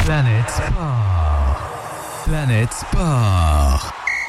Planet Sport. Planet Sport.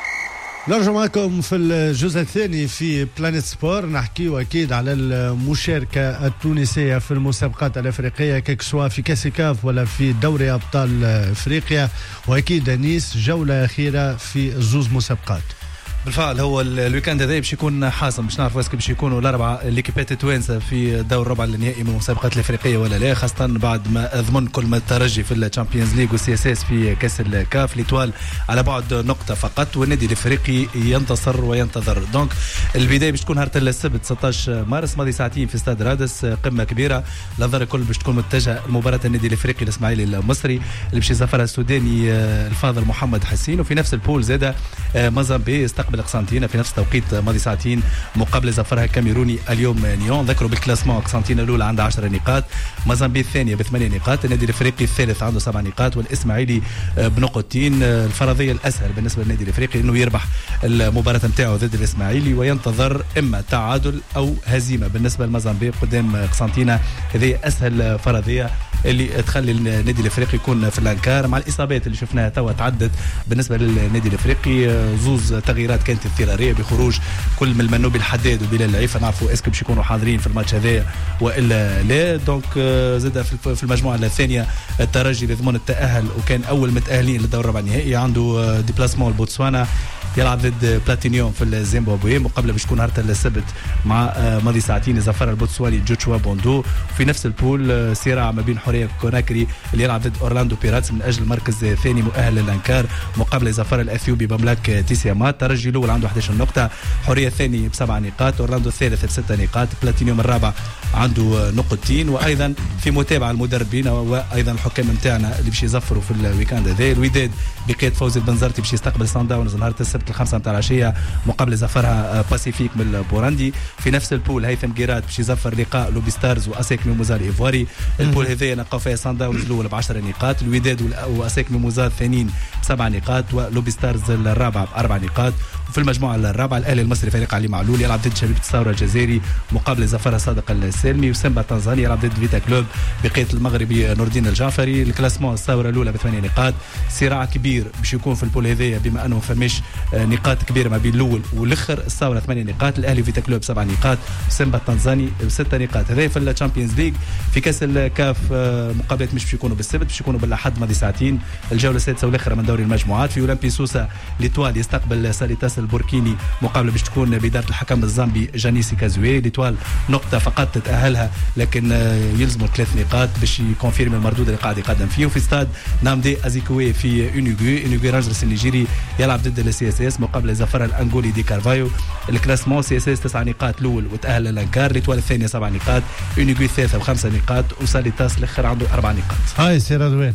نرجع معكم في الجزء الثاني في بلانيت سبور. نحكي أكيد على المشاركة التونسية في المسابقات الأفريقية كسواء في كأس كاف ولا في دوري أبطال أفريقيا، وأكيد نيس جولة أخيرة في زوز مسابقات. بالفعل هو الويكاند هذا باش يكون حاسم، باش نعرفوا اسكو باش يكونوا الاربعه ليكيبات التوانسه في دور الربع النهائي من المسابقات الافريقيه ولا لا، خاصه بعد ما اضمن كل ما الترجي في الشامبيونز ليغ والسي اس اس في كاس الكاف. ليتوال على بعد نقطه فقط، والنادي الافريقي ينتصر وينتظر. دونك البدايه باش تكون نهار السبت 16 مارس ماضي ساعتين في استاد رادس، قمه كبيره الانظار الكل باش تكون متجهه لمباراه النادي الافريقي الاسماعيلي المصري اللي باش يزفرها السوداني الفاضل محمد حسين. وفي نفس البول زاده موزامبيق استقبل قسنطينة في نفس التوقيت ماضي ساعتين مقابل زفرها الكاميروني اليوم نيون. ذكروا بالكلاسمون قسنطينة الأولى عندها 10 نقاط، موزامبيق الثانية ب8 نقاط، النادي الافريقي الثالث عنده 7 نقاط، والاسماعيلي بنقطتين. الفرضية الأسهل بالنسبة للنادي الافريقي انه يربح المباراة نتاعو ضد الاسماعيلي وينتظر اما تعادل او هزيمة بالنسبة لموزامبيق قدام قسنطينة. هذه اسهل فرضية اللي تخلي النادي الافريقي يكون في الانكار مع الاصابات اللي شفناها توا تعدت بالنسبه للنادي الافريقي. زوز تغييرات كانت اضطراريه بخروج كل من المنوبي الحداد وبلال العيفه، نعرفوا اسكو باش يكونوا حاضرين في الماتش هذا والا لا. دونك زاد في المجموعه الثانيه الترجي لضمان التاهل وكان اول متاهلين للدور الربع النهائي، عنده ديبلاسمون البوتسوانا يلعب ضد بلاتينيوم في الزيمبابوي، مقابله باش تكون نهار السبت مع ماضي ساعتين زفر البوتسواني جوتشوا بوندو. في نفس البول صراع ما بين حوريه كوناكري اللي يلعب ضد اورلاندو بيراتس من اجل المركز الثاني مؤهل للانكار، مقابله زفر الاثيوبي بملاك تيسيامات. ترجي الاول عنده 11 نقطه، حوريه الثاني ب7 نقاط، اورلاندو الثالث ب6 نقاط، بلاتينيوم الرابع عنده نقطتين. وايضا في متابعه المدربين وايضا الحكام نتاعنا اللي باش يزفروا في الويكاند هذا. الوداد بقياده فوزي البنزرتي باش يستقبل سان داونز نهار السبت 5 متاع العشيه مقابل زفرها باسيفيك من البوراندي. في نفس البول هيثم جيرات باش يزفر لقاء لوبي ستارز واسيك ميموزا الايفواري. البول هذا نلقاو فيها سان داونز الاول ب10 نقاط، الوداد واسيك ميموزا الثانيين ب7 نقاط، ولوبي ستارز الرابع ب4 نقاط. وفي المجموعه الرابعه الاهلي المصري فريق علي معلول يلعب ضد شبيبه الثوره الجزائري مقابل زفرها صادق السالمي، وسيمبا التنزاني يلعب ضد فيتا كلوب بقياده المغربي نور الدين الجعفري. الكلاسمون الثوره الاولى ب8 نقاط، صراع كبير باش يكون في البول هذايا بما انه فماش نقاط كبيره ما بين الاول والاخر. الثوره 8 نقاط، الاهلي وفيتا كلوب 7 نقاط، سيمبا التنزاني 6 نقاط. هذا في الشامبيونز ليج. في كاس الكاف مقابلات مش باش يكونوا بالسبت، باش يكونوا بالاحد ماضي ساعتين الجوله السادسه والاخيره من دوري المجموعات. في اولمبي سوسه ليتوال يستقبل ساليتاس البوركيني مقابله باش تكون بإدارة الحكم الزامبي جانيسي كازوي. ليتوال نقطه فقط تتاهلها، لكن يلزموا 3 نقاط باش يكونفيرم المردود اللي قاعد يقدم فيه. وفي استاد نامدي ازيكوي في اونيغوي رانجرز النيجيري يلعب ضد السي اس اس مقابله زفر الانغولي دي كارفايو. الكلاسمون سي اس اس 9 نقاط الاول وتاهل للانكار، ليتوال الثانيه 7 نقاط، اونيغوي الثالثه ب5 نقاط، وساليتاس الاخر عنده 4 نقاط. هاي سير وين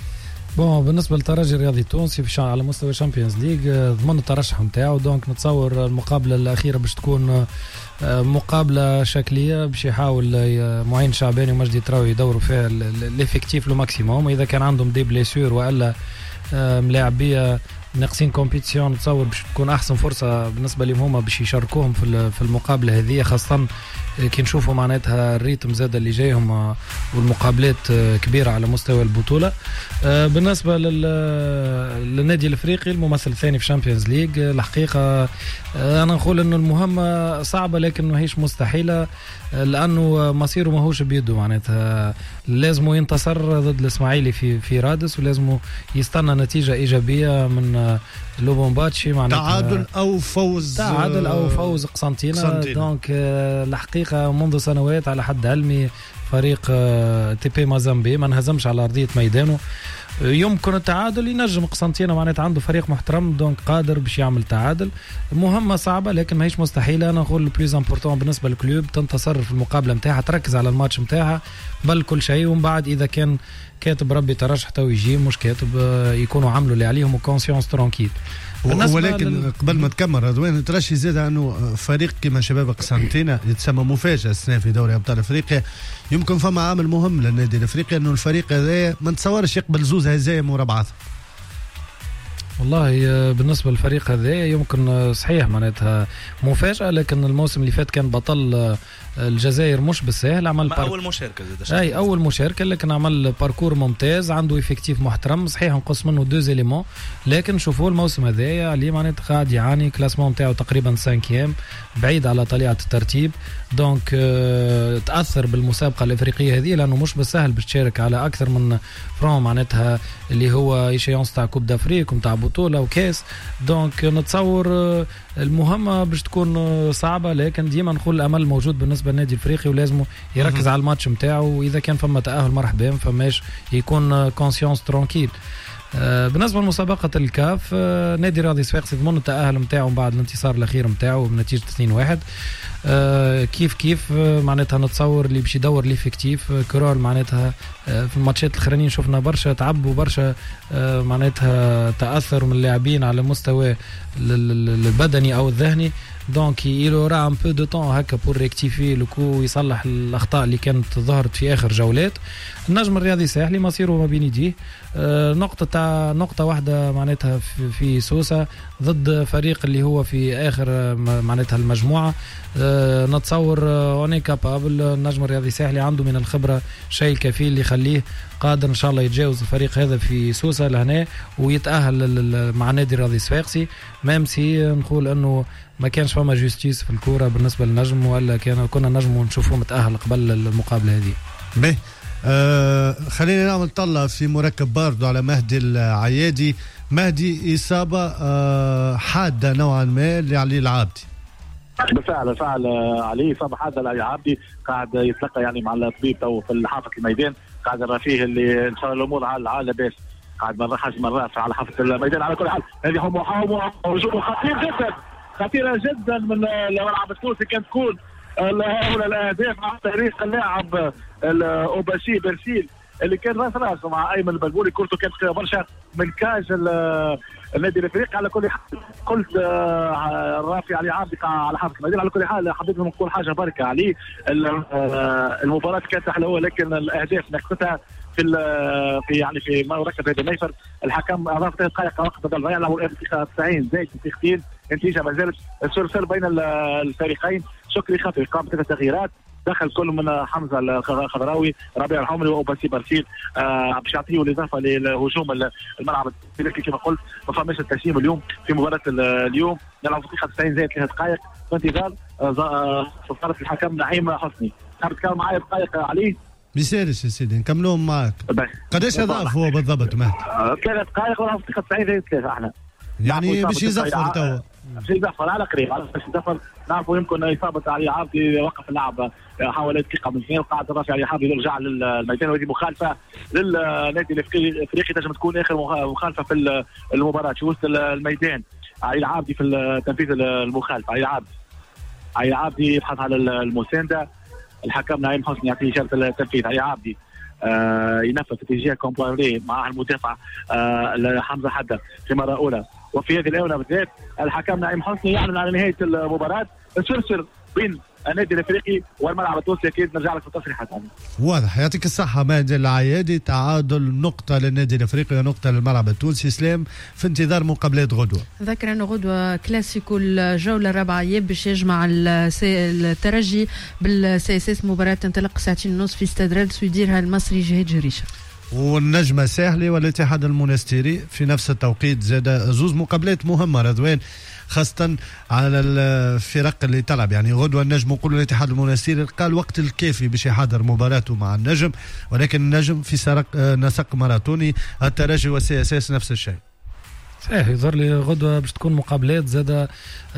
بون بالنسبه للترجي الرياضي التونسي على مستوى الشامبيونز ليج ضمن الترشح نتاعو. دونك نتصور المقابله الاخيره باش تكون مقابله شكليه باش يحاول معين شعباني ومجدي تراوي يدوروا فيها الافكتيف لو ماكسيموم. اذا كان عندهم دي بليسور والا ملاعبيه ناقصين كومبيتيشن، نتصور باش تكون احسن فرصه بالنسبه لهم هما باش يشاركوهم في المقابله هذه، خاصه كي نشوفوا معناتها الريتم زاد اللي جايهم والمقابلات كبيره على مستوى البطوله. بالنسبه للنادي الافريقي الممثل الثاني في شامبيونز ليج، الحقيقه انا نقول انه المهمه صعبه لكن ما هيش مستحيله، لانه مصيره ماهوش بيده. معناتها لازم ينتصر ضد الاسماعيلي في رادس، ولازم يستنى نتيجه ايجابيه من لوبومباتشي، معناتها تعادل او فوز قسنطينة. دونك الحقيقه منذ سنوات على حد علمي فريق تي بي موزامبيق ما انهزمش على ارضيه ميدانه. يمكن التعادل، ينجم قسنطينة معناتها عنده فريق محترم، دونك قادر باش يعمل تعادل. مهمة صعبة لكن ما هيش مستحيلة. أنا نقول البليز امبورتون بالنسبة للكلوب تنتصر في المقابلة متاعها، تركز على الماتش متاعها بل كل شيء، ومن بعد إذا كان كاتب ربي ترشح تو يجي، مش كاتب يكونوا عملوا اللي عليهم وكونسيونس ترانكيل. ولكن قبل ما تكمل رضوان ترشي زاد انه فريق كما شباب قسنطينة يتسمى مفاجأة السنة في دوري ابطال افريقيا، يمكن فما عامل مهم للنادي الافريقي انه الفريق هذا ما نتصورش يقبل زوز هزايم ورا بعض. والله بالنسبة للفريق هذا يمكن صحيح معناتها مفاجأة، لكن الموسم اللي فات كان بطل الجزائر مش بالسهل. عمل أول مشاركة أي أول مشاركة، لكن عمل باركور ممتاز، عنده إفكتيف محترم. صحيح نقص منه 2 إليمون، لكن شوفوا الموسم هذا اللي معناتها قاعد يعاني. كلاسمون تاعو تقريبا 5 بعيد على طليعة الترتيب. دونك تأثر بالمسابقة الإفريقية هذه، لأنه مش بالسهل باش تشارك على أكثر من فرون معناتها اللي هو إيشيونس تاع كوب دافريك ومتاع بطولة وكاس. دونك نتصور المهمة باش تكون صعبة، لكن ديما نقول الأمل موجود بالنسبة للنادي الإفريقي، ولازم يركز على الماتش متاعه، وإذا كان فما تأهل مرحبا، فماش يكون كونسيونس ترانكيل. بالنسبة لمسابقة الكاف، نادي رياضي صفاقسي ضمن التأهل متاعه بعد الانتصار الأخير متاعه بنتيجة 2-1. كيف معناتها نتصور اللي باش يدور ليفيكتيف كرول معناتها في الماتشات الاخرانيين شفنا برشا تعب وبرشا معناتها تأثر من اللاعبين على المستوى البدني أو الذهني. دونك il aura un peu de temps هكا pour rectifier le coup ويصلح الأخطاء اللي كانت ظهرت في آخر جولات. النجم الرياضي الساحلي مصيره ما بين يديه، نقطة واحدة معناتها في سوسة ضد فريق اللي هو في آخر معناتها المجموعة. نتصور اوني كابابل، النجم الرياضي الساحلي عنده من الخبرة شيء الكفيل اللي يخليه قادر ان شاء الله يتجاوز الفريق هذا في سوسة لهنا ويتأهل مع نادي الرياضي الصفاقسي. ميم سي نقول انه ما كانش فما جوستيس في الكورة بالنسبة للنجم، ولا كنا نجم نشوفوه متأهل قبل المقابلة هذه. به خلينا نعمل طلة في مركب باردو على مهدي العيادي. مهدي إصابة حادة نوعا ما لعلي العابدي. بالفعل علي إصابة حادة لعلي العابدي، قاعد يتلقى يعني مع الطبيب تو في حافة الميدان، قاعد نرى فيه اللي ان شاء الله الامور على لاباس، قاعد ما نرحش مرات على حافة الميدان. على كل حال هذه هم هجوم خطيرة جدا من الملعب التونسي، كانت تكون هؤلاء الاهداف مع تاريخ اللاعب الاوباشي برسيل اللي كان راس مع ايمن البلبولي. كورته كانت برشا من كاج النادي الافريقي. على كل حال قلت رافي علي عابدي على حافة الميدان. على كل حال حبيت نقول حاجه بركه عليه، المباراه كانت حلوه، لكن الاهداف نقصتها في يعني في مركز هذا النيفر. الحكم اضاف 3 دقائق وقت بدل ضياع له 90 زائد دقيقتين، النتيجه ما زالت السلسله بين الفريقين. شكري خطري قام ب3 تغييرات، دخل كل من حمزه الخضراوي، ربيع الحمري وأوباسي برسيل باش يعطيوا الاضافه لهجوم الملعب الافريقي. كما قلت ما فماش التسليم اليوم في مباراه اليوم. نلعب دقيقه 90 زائد 3 دقائق في انتظار صفاره الحكم نعيم حسني. حاب تكلم معايا دقائق عليه؟ بيسالش يا سيدي نكملوهم معك. قداش اضاف هو بالضبط مهدي؟ 3 دقائق ولا دقيقه 90 زائد 3 احنا يعني باش يزفر توا، باش يزفر على قريب، باش يزفر. نعرفوا يمكن إصابة علي عابدي، وقف اللعب حوالي دقيقة من اثنين، وقعد رافع علي عابدي يرجع للميدان، وهذه مخالفة للنادي الافريقي تنجم تكون اخر مخالفة في المباراة في وسط الميدان. علي عابدي في تنفيذ المخالفة. علي عابدي يبحث على المساندة، الحكم نعيم حسني يعطيه إشارة التنفيذ. علي عابدي ينفذ اتجاه كومباري مع المدافع حمزة حدة في مرة أولى، وفي هذه الآونة بالذات الحكم نعيم حسني يعلن على نهاية المباراة. السلسل بين النادي الافريقي والملعب التونسي. اكيد نرجع لك في التصريحات. واضح. يعطيك الصحة مهدي العيادي. تعادل نقطة للنادي الافريقي ونقطة للملعب التونسي. سلام في انتظار مقابلات غدوة. ذكر انه غدوة كلاسيكو الجولة الرابعة باش يجمع الترجي بالسي اس اس. مباراة تنطلق 2:30 في استاد رادس ويديرها المصري جهاد جريشة. والنجمة الساحلي والاتحاد المنستيري في نفس التوقيت. زاد زوز مقابلات مهمة رضوان، خاصة على الفرق اللي تلعب. يعني غدوة النجم وقول الاتحاد المنستيري قال وقت الكافي باش يحضر مباراته مع النجم، ولكن النجم في نسق ماراثوني. الترجي والسي اس اس نفس الشيء. صحيح. يظهر لي غدوة باش تكون مقابلات زادة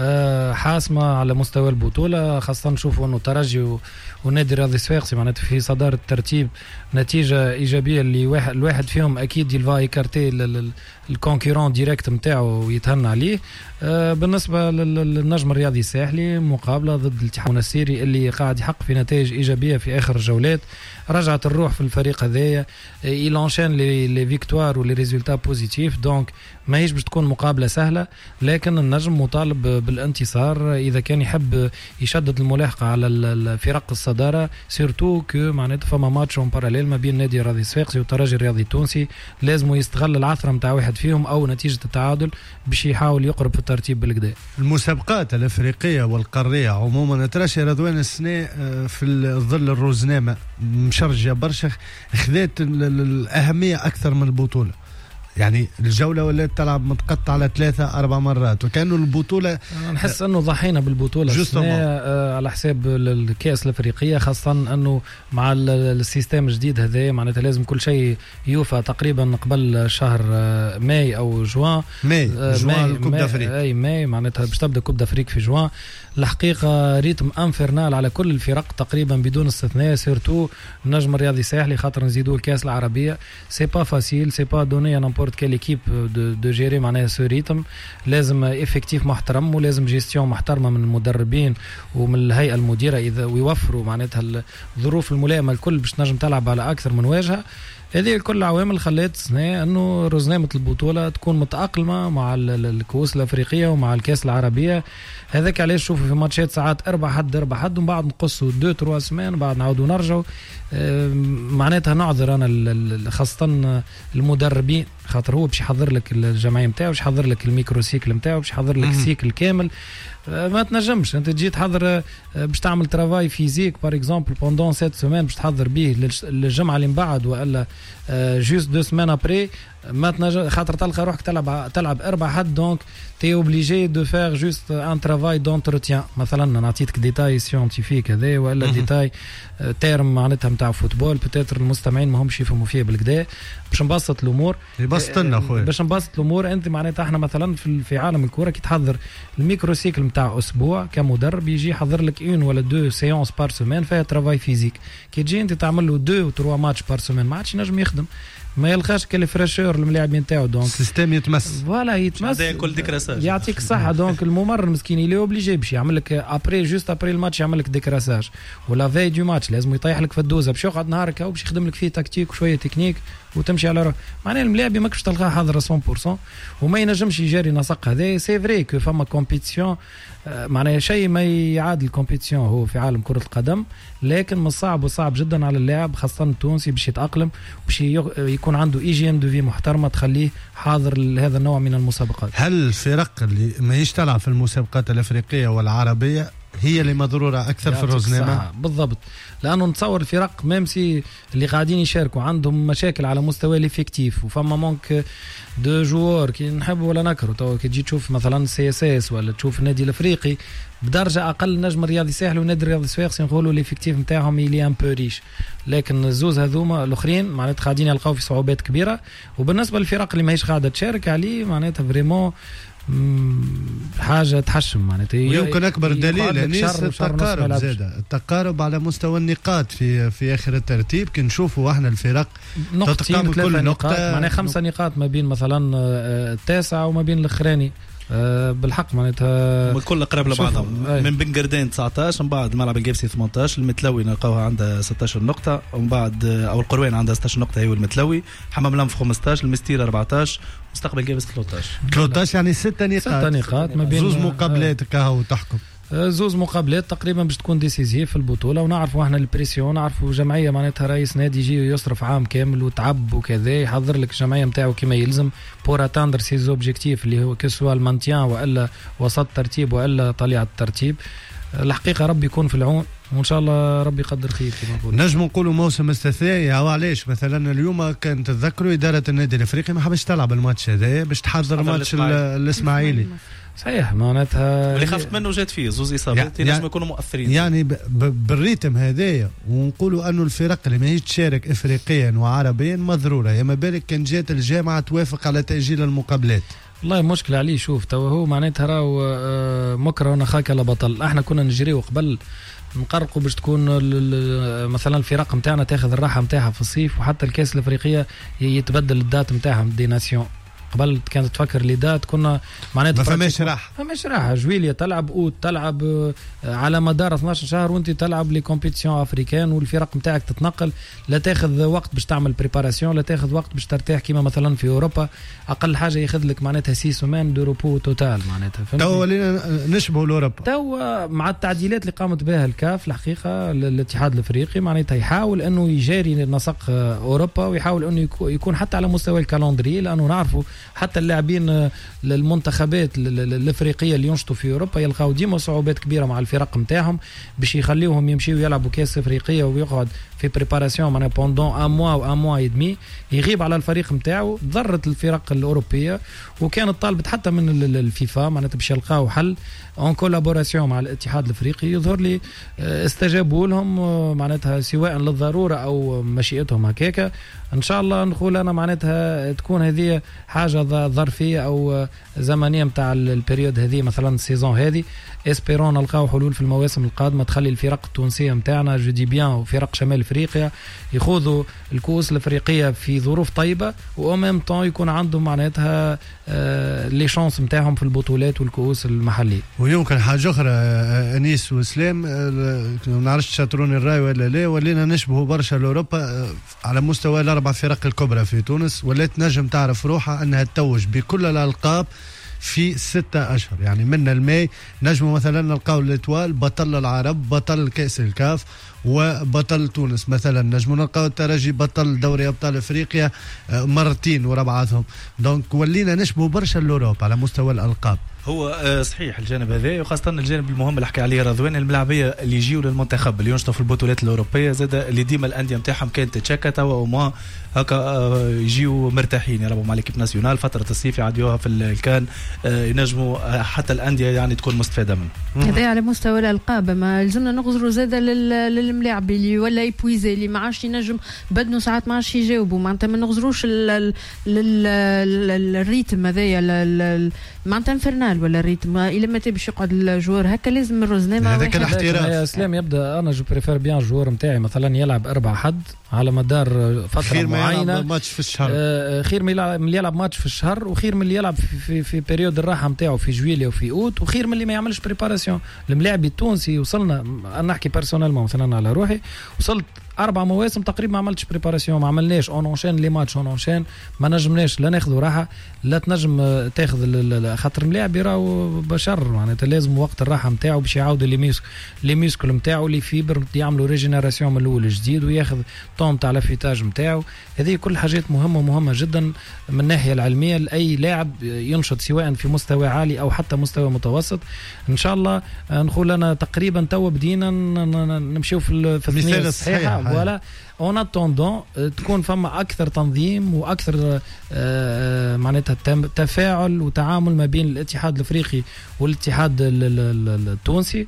حاسمة على مستوى البطولة، خاصة نشوفوا انه الترجي والنادي الرياضي الصفاقسي معناتها في صدارة الترتيب، نتيجة إيجابية اللي الواحد فيهم أكيد يلفا يكارتي الكونكورون ديريكت متاعه ويتهنى عليه. بالنسبة للنجم الرياضي الساحلي مقابلة ضد الاتحاد المنستيري اللي قاعد يحقق في نتائج إيجابية في آخر الجولات. رجعت الروح في الفريق هذايا، il enchaîne les victoires ou les résultats positifs. donc ماهيش ماهيش باش تكون مقابلة سهلة، لكن النجم مطالب بالانتصار إذا كان يحب يشدد الملاحقة على الفرق الصدارة، سيرتو كو معناتها فما ماتش اون باراليل ما بين نادي الرياضي الصفاقسي والترجي الرياضي التونسي، لازم يستغل العثرة متاع واحد فيهم أو نتيجة التعادل باش يحاول يقرب في الترتيب بالكدا. المسابقات الأفريقية والقارية عموما تراش رضوان السنة في ظل الروزنامة مشرجة برشا، خذت الأهمية أكثر من البطولة. يعني الجولة ولا تلعب متقطع على 3-4 مرات، وكأنه البطولة نحس أنه ضحينا بالبطولة على حساب الكأس الأفريقية، خاصة أنه مع السيستم الجديد هذا معناتها لازم كل شيء يوفى تقريبا قبل شهر ماي أو جوان. جوان كوب دافريك، أي ماي معناتها باش تبدأ كوب دافريك في جوان. الحقيقة ريتم انفرنال على كل الفرق تقريبا بدون استثناء، سيرتو النجم الرياضي الساحلي خاطر نزيدوه الكاس العربية. سي با فاسيل، سي با دوني نامبورت كيل ايكيب دو جيري معناها سو ريتم، لازم افكتيف محترم ولازم جيستيون محترمة من المدربين ومن الهيئة المديرة إذا ويوفروا معناتها الظروف الملائمة الكل باش نجم تلعب على أكثر من واجهة. هذه كل العوامل خلت السنة أنه رزنامة البطولة تكون متأقلمة مع الكؤوس الأفريقية ومع الكاس العربية. هذاك علاش شوفوا في ماتشات ساعات 4 حد ومن بعد نقصوا 2-3 سمان بعد نعودوا نرجعوا. معناتها نعذر أنا خاصة المدربين خاطر هو باش يحضر لك الجمعية متاعه، باش يحضر لك الميكرو سيكل متاعه، باش يحضر لك السيكل كامل. ما تنجمش انت تجي تحضر باش تعمل ترافاي فيزيك بار اكزومبل بوندون 7 سيمين باش تحضر به للجمعه اللي من بعد ولا جوست 2 سيمين ابري، ما تنجم خاطر تلقى روحك تلعب 4 حد. دونك تي اوبليجي دو فير جوست ان ترافاي دونتروتيان. مثلا نعطيك ديتاي سيونتيفيك هذا ولا ديتاي تيرم معناتها نتاع فوتبول بتاتر المستمعين ما همش يفهموا فيه بالكدا، باش نبسط الامور. يبسطنا خويا باش نبسط الامور. انت معناتها احنا مثلا في عالم الكره كي تحضر الميكرو سيكل نتاع اسبوع كمدرب يجي يحضر لك 1 ولا 2 سيونس بار سيمين فيها ترافاي فيزيك. كي تجي انت تعمل له 2 و 3 ماتش بار سيمين ما عادش ينجم يخدم، ما يلقاش كل فريشور الملاعبين تاعو. دونك السيستم يتمس فوالا يتمس كل ديكراساج يعطيك الصحه. دونك الممرر المسكين اللي اوبليجي باش يعمل لك ابري جوست ابري الماتش يعمل لك ديكراساج ولا في دو ماتش لازم يطيح لك في الدوزه باش يقعد نهارك او باش يخدم لك فيه تكتيك وشويه تكنيك وتمشي على روح. معناها الملاعب ماكش تلقاه حاضر 100% وما ينجمش يجاري نسق هذا. سي فري كو فما كومبيتيسيون معناها شيء ما يعادل الكومبيتيسيون هو في عالم كرة القدم، لكن من الصعب وصعب جدا على اللاعب خاصة التونسي باش يتأقلم باش يكون عنده ايجين دو في محترمة تخليه حاضر لهذا النوع من المسابقات. هل الفرق اللي ما تلعب في المسابقات الأفريقية والعربية هي اللي مضرورة أكثر في الرزنامة؟ بالضبط، لأنه نتصور الفرق ميمسي اللي قاعدين يشاركوا عندهم مشاكل على مستوى الافكتيف وفما مونك دو جوار كي نحب ولا نكره. تو كي تجي تشوف مثلا CSS ولا تشوف النادي الأفريقي بدرجة أقل نجم الرياضي الساحلي والنادي الرياضي الصفاقسي نقولوا الافكتيف نتاعهم يلي ان بو ريش، لكن الزوز هذوما الآخرين معناتها قاعدين يلقاو في صعوبات كبيرة. وبالنسبة للفرق اللي ماهيش قاعدة تشارك عليه معناتها فريمون حاجة تحشم معناتها. ويمكن أكبر دليل الناس التقارب زادة التقارب على مستوى النقاط في آخر الترتيب. كي نشوفوا احنا الفرق نقطتين 3 نقاط معناها 5 نقاط ما بين مثلا التاسع وما بين الأخراني. بالحق معناتها الكل قريب لبعضهم. من بن قردين 19 من بعد ملعب الجيبسي 18 المتلوي نلقاوها عندها 16 نقطة ومن بعد أو القروين عندها 16 نقطة هي والمتلوي. حمام لمف 15 المستير 14 مستقبل جيبس 13 يعني 6 نقاط ما بين زوز مقابلات كهو تحكم زوز مقابلات تقريبا باش تكون ديسيزيف في البطوله. ونعرفوا احنا البريسيون نعرفوا جمعيه معناتها رئيس نادي يجي يصرف عام كامل وتعب وكذا يحضر لك الجمعيه نتاعو كما يلزم بور اتاندر سي زوبجيكتيف اللي هو كسوا المانتيان والا وسط الترتيب والا طليعه الترتيب. الحقيقه ربي يكون في العون وان شاء الله ربي يقدر خير كما نقول. نجم نقولوا موسم استثنائي. علاش مثلا اليوم كانت تذكروا اداره النادي الافريقي ما حبش تلعب الماتش هذا باش تحضر ماتش الاسماعيلي. صحيح معناتها اللي خفت منه جات فيه زوز اصابات ينجم يكونوا مؤثرين يعني بالريتم هذايا. ونقولوا انه الفرق اللي ما هيش تشارك افريقيا وعربيا مضروره. يا ما بالك كان جات الجامعه توافق على تاجيل المقابلات. والله مشكلة عليه. شوف تو هو معناتها راهو مكره ونخاك لبطل. احنا كنا نجريو قبل نقرقوا باش تكون مثلا الفرق نتاعنا تاخذ الراحه نتاعها في الصيف وحتى الكاس الافريقيه يتبدل الدات نتاعها دي ناسيون قبل كانت تفكر ليدات كنا معناتها ما فماش راحة جويليا تلعب أوت تلعب على مدار 12 شهر وانت تلعب لي كومبيتيشن افريكان والفرق نتاعك تتنقل، لا تاخذ وقت باش تعمل بريباراسيون، لا تاخذ وقت باش ترتاح كيما مثلا في اوروبا اقل حاجه ياخذ لك معناتها 6 سومان دو روبو توتال معناتها. تو ولينا نشبهوا لاوروبا تو مع التعديلات اللي قامت بها الكاف الحقيقه الاتحاد الافريقي معناتها يحاول انه يجاري نسق اوروبا ويحاول انه يكون حتى على مستوى الكالندري، لانه نعرفوا حتى اللاعبين المنتخبات الافريقيه اللي ينشطوا في اوروبا يلقاو ديما صعوبات كبيره مع الفرق نتاعهم باش يخليوهم يمشيوا يلعبوا كاس افريقيه ويقعد في بريباراسيون معناها بوندون ان موا و ان موا يدمي يغيب على الفريق نتاعو. ضرت الفرق الاوروبيه وكانت طالبت حتى من الفيفا معناتها باش يلقاو حل اون كولابوراسيون مع الاتحاد الافريقي. يظهر لي استجابوا لهم معناتها سواء للضروره او مشيئتهم هكاكا. ان شاء الله نقول انا معناتها تكون هذه حاجه ظرفيه او زمنيه نتاع البريود هذه مثلا السيزون هذه. اسبيرون نلقاو حلول في المواسم القادمه تخلي الفرق التونسيه نتاعنا جودي بيان وفرق شمال افريقيا يخوضوا الكؤوس الافريقيه في ظروف طيبه وأمام طون يكون عندهم معناتها لي شانس نتاعهم في البطولات والكؤوس المحليه. ويمكن حاجه اخرى انيس وسلام ما نعرفش تشاطروني الراي ولا لا، ولينا نشبهوا برشا لاوروبا على مستوى الاربع فرق الكبرى في تونس، ولات نجم تعرف روحها انها تتوج بكل الالقاب في 6 أشهر. يعني من الماي نجموا مثلا نلقاو الاتوال بطل العرب بطل كأس الكاف وبطل تونس، مثلا نجموا نلقاو الترجي بطل دوري أبطال أفريقيا مرتين وربعاتهم. دونك ولينا نشبه برشا الأوروبا على مستوى الألقاب. هو صحيح الجانب هذا، وخاصة الجانب المهم اللي حكى عليه رضوان الملاعبية اللي يجيوا للمنتخب اللي ينشطوا في البطولات الأوروبية، زاد اللي ديما الأندية نتاعهم كانت تشاكا توا وما هكا يجيوا مرتاحين يلعبوا مع ليكيب ناسيونال فترة الصيف يعديوها في الكان، ينجموا حتى الأندية يعني تكون مستفادة منه. هذا على مستوى الألقاب. ما لازمنا نغزروا زاد للملاعب اللي ولا يبويزي اللي ما عادش ينجم بدنه ساعات ما عادش يجاوبوا، معناتها ما نغزروش الريتم هذايا معناتها انفرنال ولا الريتم إلا ما تبيش يقعد الجوار هكا لازم الرزنامة هذاك الاحتراف. يا اسلام يبدا انا جو بريفير بيان الجوار نتاعي مثلا يلعب 4 حد على مدار فتره خير معينه، ما يلعب ماتش في الشهر، خير من اللي يلعب ماتش في الشهر، وخير من اللي يلعب في بيريود الراحه نتاعو في جويليا وفي اوت، وخير من اللي ما يعملش بريباراسيون. الملاعب التونسي وصلنا انا نحكي بيرسونيلمون مثلا على روحي وصلت 4 مواسم تقريبا ما عملتش بريباراسيون، ما عملناش اون اونشين لي ماتش اون اونشين، ما نجمناش لا ناخذوا راحه لا تنجم تاخذ خاطر الملاعب يراو بشر معناتها لازم وقت الراحه نتاعو باش يعاود لي ميسكل نتاعو لي فيبر يعملوا ريجينيراسيون من الاول جديد وياخذ طون تاع لافيتاج نتاعو. هذه كل حاجات مهمه جدا من الناحيه العلميه لاي لاعب ينشط سواء في مستوى عالي او حتى مستوى متوسط. ان شاء الله نقول انا تقريبا تو بدينا نمشيو في الثنيه الصحيحه ولا اون اتوندون تكون فما اكثر تنظيم واكثر معناتها تفاعل وتعامل ما بين الاتحاد الافريقي والاتحاد التونسي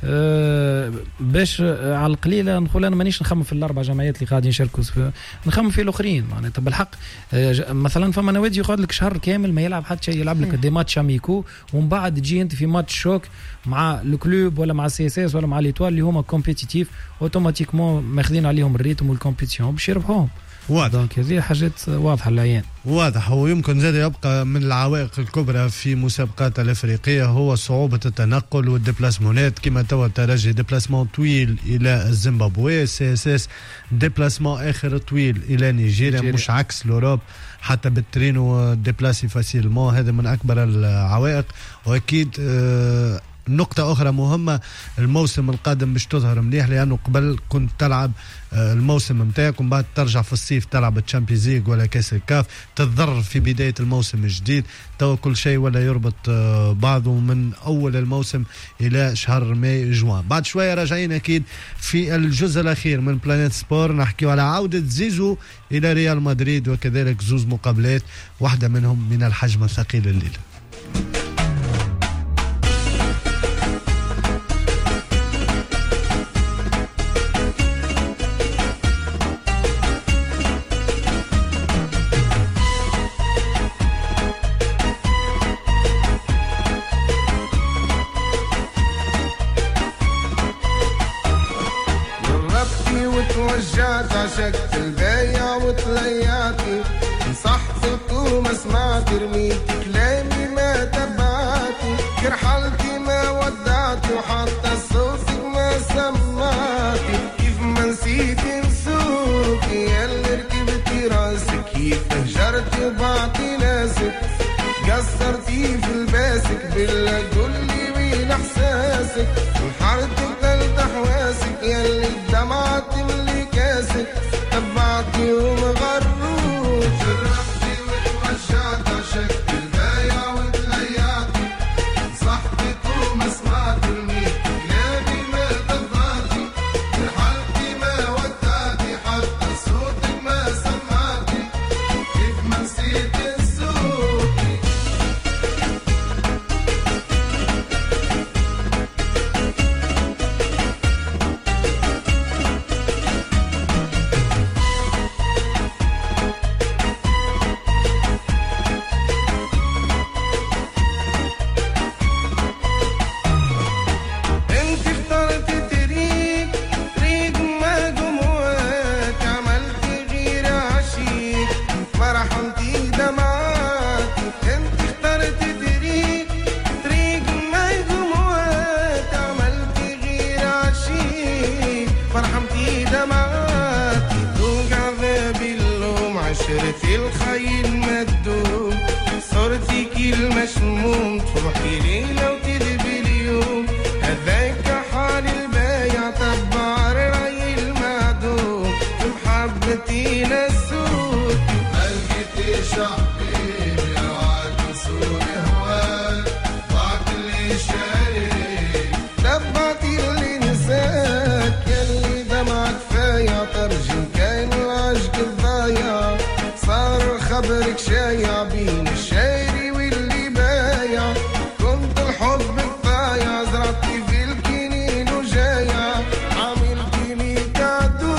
باش على القليله نقول انا مانيش نخمم في ال4 جمعيات اللي قاعدين يشاركوا نخمم في الاخرين معناتها بالحق. مثلا فما نوادي يقعد لك شهر كامل ما يلعب حتى شيء، يلعب لك دي ماتش اميكو ومن بعد تجي انت في ماتش شوك مع الكلوب ولا مع السي اس اس ولا مع ليتوال اللي هما كومبيتيتيف اوتوماتيكمون ماخذين عليهم الريتم والكومبيتيشن باش يربحوهم. دونك هذه حاجات واضحه للعيان. واضح. هو يمكن زاد يبقى من العوائق الكبرى في مسابقات الافريقيه هو صعوبه التنقل والديبلاسمونات، كما توا الترجي ديبلاسمون طويل الى الزيمبابوي، سي اس اس ديبلاسمون اخر طويل الى نيجيريا مش عكس لوروب حتى بالترينو ديبلاسي فاسيلمون. هذا من اكبر العوائق. واكيد نقطة أخرى مهمة الموسم القادم باش تظهر مليح، لأنه قبل كنت تلعب الموسم متاعك ومن بعد ترجع في الصيف تلعب الشامبيونز ليج ولا كاس الكاف، تتضرر في بداية الموسم الجديد. تو كل شيء ولا يربط بعضه من أول الموسم إلى شهر ماي جوان. بعد شوية راجعين أكيد في الجزء الأخير من بلانيت سبور نحكي على عودة زيزو إلى ريال مدريد وكذلك زوز مقابلات واحدة منهم من الحجم الثقيل الليلة. عشقت البيع وطلياتي نصحتك وما سمعت رميت كلامي ما تبعتي كرحلتي ما ودعتي وحتى صوتك ما سمعتي كيف ما نسيتي نسوكي ياللي ركبتي راسك كيف هجرتي وبعتي ناسك قصرتي في لباسك بالله قولي وين احساسك انحرتي بثلث حواسك ياللي الدمعة تملي كاسك تبعتي ومغروك جربتي وتوجعت عشقت البايع وتليعتي صحتك وما سمعت الميت كلامي ما تبعتي رحلتي ما ودعتي حتى صوتك ما سمعتي كيف ما نسيت صوتي عشرتي الخيل مدوم صرتي كل مشموم تروحي ليلة وتذبي اليوم هذاك حال البايع تبع الرأي المعدوم في محبتي نسوك قلبي شعبي وعد وصول هواك ضعت اللي شارك تبعتي اللي نساك ياللي دمعك فايع ترجم كان العشق الضايع صار خبرك شايع بين الشايري واللي بايع كنت الحب الضايع زرعتي في الكنين وجايع عملتيني كعدو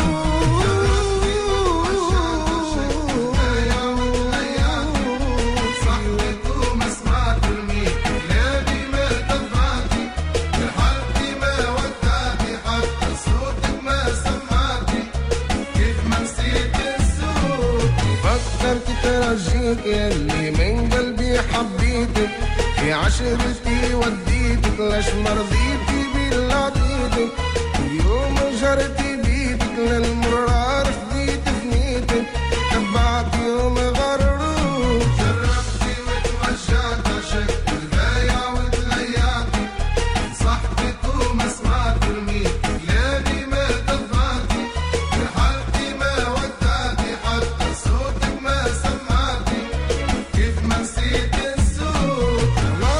صحتك وما سمعت الميت كلامي ما تبعتي رحلتي ما ودعتي حتى صوتك ما سمعتي كيف ما نسيت صوتي فكرت ترجيك ياللي من قلبي حبيتك في عشرتي وديتك لاش مرضيتي باللي عطيتك اليوم جرتي بيتك للمرار فديت فنيتك تبعتي ومغروك جربتي وتوجعت عشقت البايع وتليعتي صحتك وما سمعت الميت كلامي ما تبعتي رحلتي ما ودعتي حتى صوتك ما سمعتي كيف ما نسيت الصوت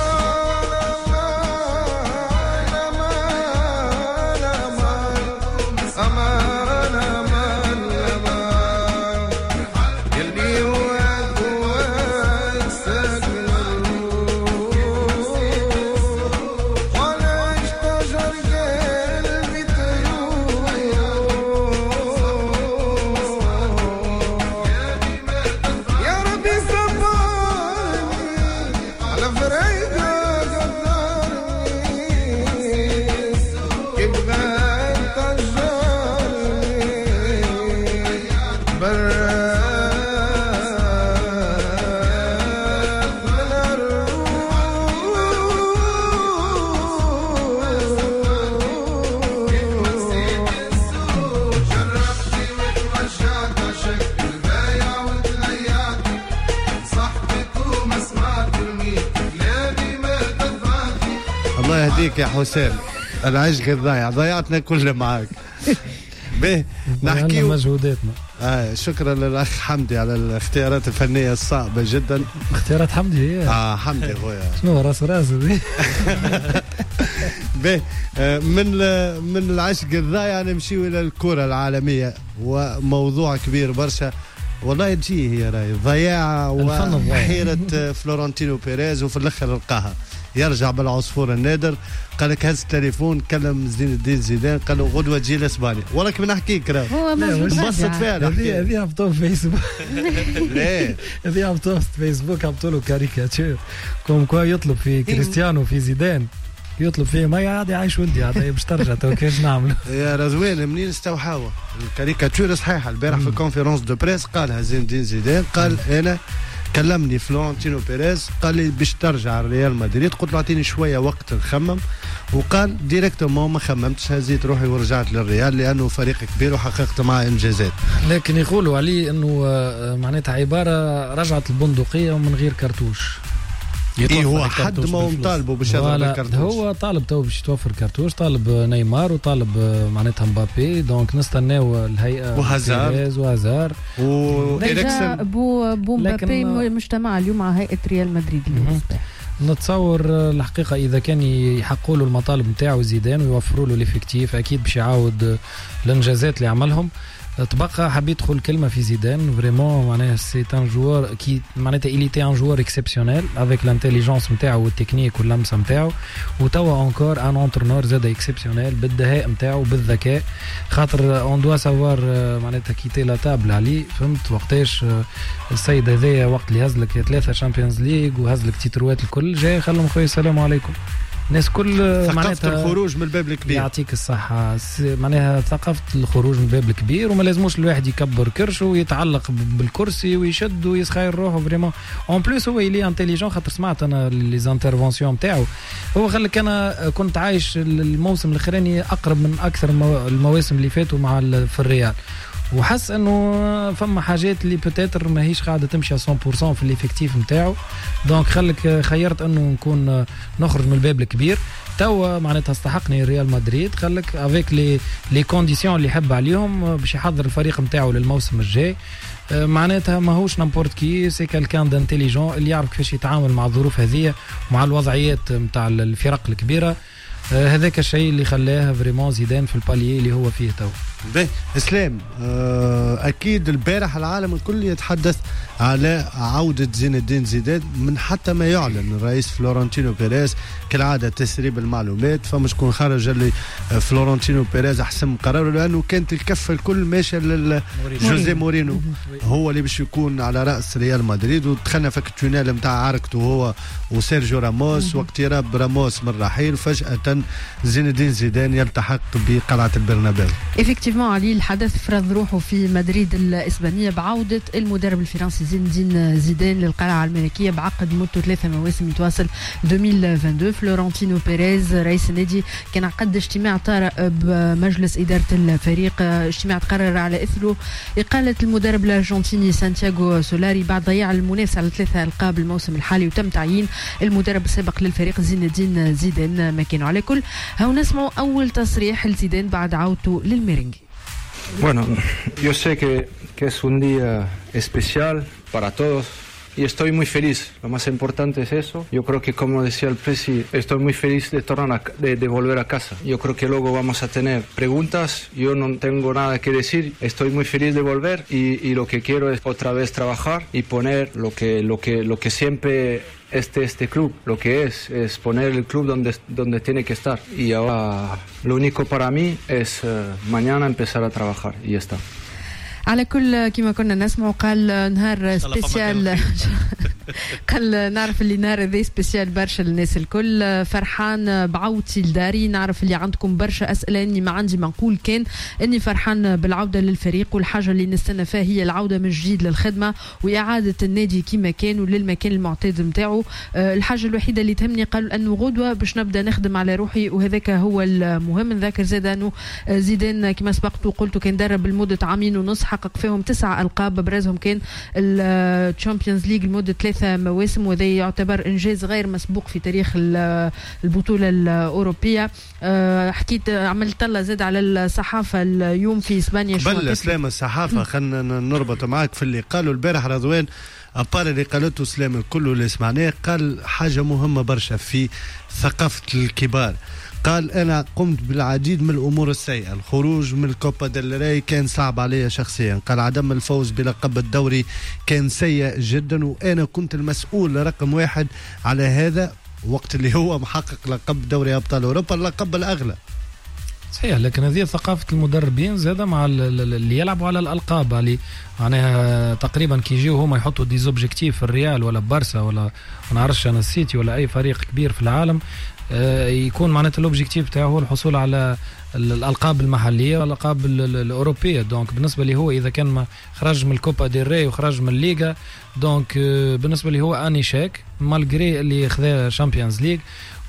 أمان أمان أمان يلي هواك هواك ساكن الروح ولا اشتجر قلبي تروح يا ربي صبرني على فريقك قدرني يبغى تجرني برات من الروح جربتي وتوجعت عشقت البايع وتليعتي صحتك وما سمعت الميت كلامي ما تبعتي الله يهديك يا حسين العشق الضايع ضيعتنا كلنا معاك. به نحكي مجهوداتنا. شكرا للاخ حمدي على الاختيارات الفنيه الصعبه جدا. اختيارات حمدي هي حمدي خويا شنو راس دي به من العشق الضايع نمشيو الى الكره العالميه وموضوع كبير برشا والله تجي هي راي ضياع وحيره فلورنتينو بيريز وفي الاخر لقاها يرجع بالعصفور النادر. قال لك هز التليفون كلم زين الدين زيدان قال له غدوه تجي لاسبانيا ولكن من نحكيك راه هو انبسط فيها هذه هبطوا في فيسبوك ليه هذه هبطوا في فيسبوك هبطوا له كاريكاتير كوم كوا يطلب في كريستيانو في زيدان يطلب فيه ما عادي عايش ولدي عادي باش ترجع تو كيفاش نعملوا يا رزوين منين استوحاوه الكاريكاتير صحيحه البارح في الكونفيرونس دو بريس قالها زين الدين زيدان قال انا كلمني فلورنتينو بيريز قال لي باش ترجع ريال مدريد، قلت له اعطيني شويه وقت نخمم، وقال ديريكتومون ما خممتش، هزيت روحي ورجعت للريال لانه فريق كبير وحققت معه انجازات. لكن يقولوا عليه انه معناتها عباره رجعت البندقيه ومن غير كرتوش. هو حد ما هو مطالبه باش يضرب الكرتوش، هو طالب تو باش يتوفر كرتوش، طالب نيمار وطالب معناتها مبابي، دونك نستناو الهيئه وهازار وإريكسن. بو مبابي مجتمع اليوم مع هيئه ريال مدريد. نتصور الحقيقه اذا كان يحققوا له المطالب نتاعو زيدان ويوفروا له الافكتيف اكيد باش يعاود الانجازات اللي عملهم. تبقى حبيت تقول كلمه في زيدان، فريمون معناها سي ان جوار كي معناتها il était un joueur exceptionnel avec l'intelligence نتاعو والتكنيك واللمسه نتاعو، وتوا انكور ان انترنور زاد اكسبسيونيل بالدهاء نتاعو بالذكاء، خاطر اون دوا سافوار معناتها كيتي لا تابل عليه. فهمت وقتاش السيد هذايا وقت اللي هز لك 3 شامبيونز ليغ وهز لك تيتروات الكل، جاي خلهم خويا السلام عليكم الناس كل معناتها الخروج من الباب الكبير. يعطيك الصحة، معناها ثقافة الخروج من الباب الكبير، وما لازموش الواحد يكبر كرشه ويتعلق بالكرسي ويشد ويسخير روحه. فريمون اون بليس هو يلي انتيليجون، خاطر سمعت انا لي زانترفونسيون نتاعو، هو قال لك انا كنت عايش الموسم الاخراني اقرب من اكثر المواسم اللي فاتوا مع في الريال، وحس انه فما حاجات اللي بتاتر ماهيش قاعده تمشي 100% في الافكتيف نتاعو، دونك خيرت انه نكون نخرج من الباب الكبير. توا معناتها استحقني ريال مدريد، قال لك افيك لي كونديسيون اللي يحب عليهم باش يحضر الفريق نتاعو للموسم الجاي. معناتها ماهوش نامبورت كي، سي كالكان دانتيليجون اللي يعرف كيفاش يتعامل مع الظروف هذه ومع الوضعيات نتاع الفرق الكبيره. هذاك الشيء اللي خلاه فريمون زيدان في الباليي اللي هو فيه تو. اسلام، اكيد البارح العالم الكل يتحدث على عودة زين الدين زيدان من حتى ما يعلن الرئيس فلورنتينو بيريز كالعادة تسريب المعلومات، فمش كون خرج اللي فلورنتينو بيريز احسن قراره لانه كانت الكفة الكل ماشية لجوزيه مورينو، هو اللي باش يكون على رأس ريال مدريد. ودخلنا في التونيل متاع عركته هو وسيرجيو راموس واقتراب راموس من الرحيل، فجأة زين الدين زيدان يلتحق بقلعة البرنابيو. إفكتيفمون علي الحدث فرض روحه في مدريد الإسبانية بعودة المدرب الفرنسي زين الدين زيدان للقلعة الملكية بعقد مدته 3 مواسم يتواصل 2022. فلورنتينو بيريز رئيس النادي كان عقد اجتماع طارئ بمجلس إدارة الفريق، اجتماع تقرر على إثره إقالة المدرب الأرجنتيني سانتياغو سولاري بعد ضياع المنافسة على 3 ألقاب الموسم الحالي، وتم تعيين المدرب السابق للفريق زين الدين زيدان مكانه. على كل هاو نسمعوا أول تصريح لزيدان بعد عودته للميرينغي. Bueno, yo sé que es un día especial para todos y estoy muy feliz. Lo más importante es eso. Yo creo que, como decía el Presi, estoy muy feliz de de volver a casa. Yo creo que luego vamos a tener preguntas. Yo no tengo nada que decir. Estoy muy feliz de volver y lo que quiero es otra vez trabajar y poner lo que siempre este club, lo que es poner el club donde tiene que estar. Y ahora lo único para mí es mañana empezar a trabajar y ya está. على كل كما كنا نسمع قال نهار سبيسيال قال نعرف اللي نهار ذي سبيسيال برشا الناس الكل فرحان بعودتي لداري، نعرف اللي عندكم برشا أسئلة اني ما عندي ما نقول، كان اني فرحان بالعودة للفريق والحاجة اللي نستنى فيها هي العودة من جديد للخدمة وإعادة النادي كما كان وللمكان المعتاد متاعه. الحاجة الوحيدة اللي تهمني قالوا انه غدوة باش نبدا نخدم على روحي وهذاك هو المهم. نذكر زاد انه زيدان كما سبقت وقلت كان درب لمدة 2.5 عام حقق فيهم 9 ألقاب، ببرزهم كان الشامبيونز ليج لمدة 3 مواسم، وهذا يعتبر إنجاز غير مسبوق في تاريخ البطولة الأوروبية. حكيت عملت الله زاد على الصحافة اليوم في إسبانيا قبل إسلام الصحافة خلنا نربط معك في اللي قالوا البارح رضوان، أبار اللي قالته إسلام الكل اللي سمعناه، قال حاجة مهمة برشا في ثقافة الكبار. قال أنا قمت بالعديد من الأمور السيئة، الخروج من الكوبا ديل ري كان صعب علي شخصيا، قال عدم الفوز بلقب الدوري كان سيء جدا وأنا كنت المسؤول رقم 1 على هذا وقت اللي هو محقق لقب دوري أبطال أوروبا اللقب الأغلى. صحيح، لكن هذه ثقافة المدربين زادة مع اللي يلعبوا على الألقاب، اللي معناها تقريبا كي يجيو هما يحطوا دي زوبجيكتيف في الريال ولا بارسا ولا ما نعرفش أنا السيتي ولا أي فريق كبير في العالم، يكون معناتها الاوبجيكتيف تاعو هو الحصول على الالقاب المحليه والالقاب الاوروبيه. دونك بالنسبه لي هو اذا كان ما خرج من الكوبا ديل ري وخرج من الليغا، دونك بالنسبه لي هو اني شاك مالغري اللي خذا شامبيونز ليغ.